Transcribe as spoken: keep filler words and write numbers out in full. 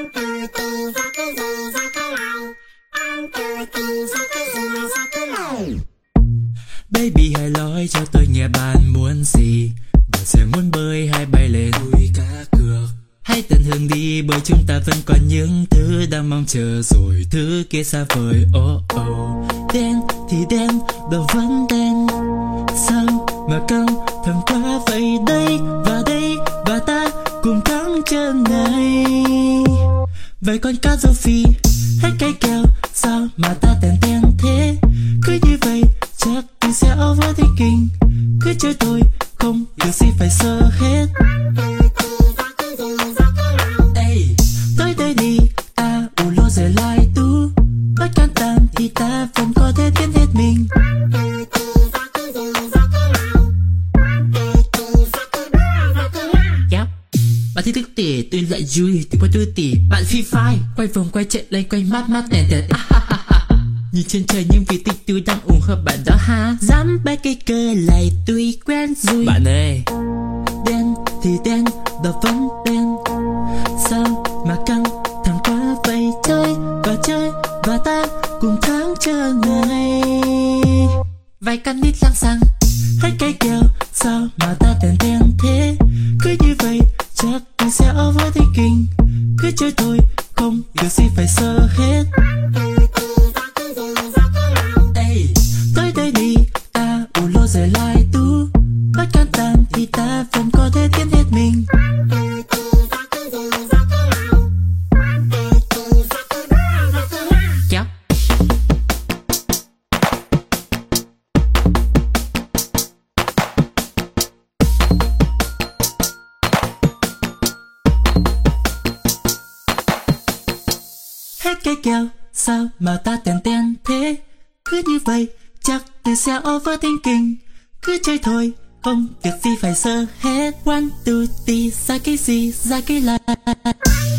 Baby hãy nói cho tôi nghe bạn muốn gì. Bạn sẽ muốn bơi hay bay lên núi cá cược. Hãy tận hưởng đi bởi chúng ta vẫn còn những thứ đang mong chờ rồi thứ kia xa vời. Oh oh, đen thì đen, đâu vẫn đen. Sao mà căng thẳng quá vậy đây và đây và ta cùng thắng chân này. Vậy con cá rô phi hết cây kèo, sao mà ta tèn tèn thế? Cứ như vậy chắc mình sẽ overthinking. Cứ chơi thôi không việc gì phải sợ hết. Ê, tới đây đi ta ủ lô rời lại tú. Bất can tàn thì ta vẫn có thể tiến hết mình. Yep. Bạn thích thức tỉ tôi lại vui thì qua tôi tỉ. Bạn phi phai quay vòng quay chạy lên quay mát mát đèn đèn. Nhìn trên trời những vì tích tôi đang ủng hộ bạn đó ha. Dám bay cây cơ lại tôi quen rồi. Bạn ơi, đen thì đen, đó vẫn đen. Sao mà căng thẳng quá vậy? Chơi và chơi và ta cùng tháng chờ này. Vài căn nít lang xăng hết cây kèo, sao mà ta tèn tèn thế? Cứ như vậy chắc mình sẽ overthinking. Cứ chơi thôi không việc gì phải sợ hết. Tới đây đi ta ủ lô rời lại tú. Bất can tàn thì ta vẫn có thể tiến hết mình. Yep. Hết cây kèo, sao mà ta tèn tèn thế? Cứ như vậy chắc tôi sẽ overthinking. Cứ chơi thôi không việc gì phải sợ hết. One two three ra cái gì ra cái là.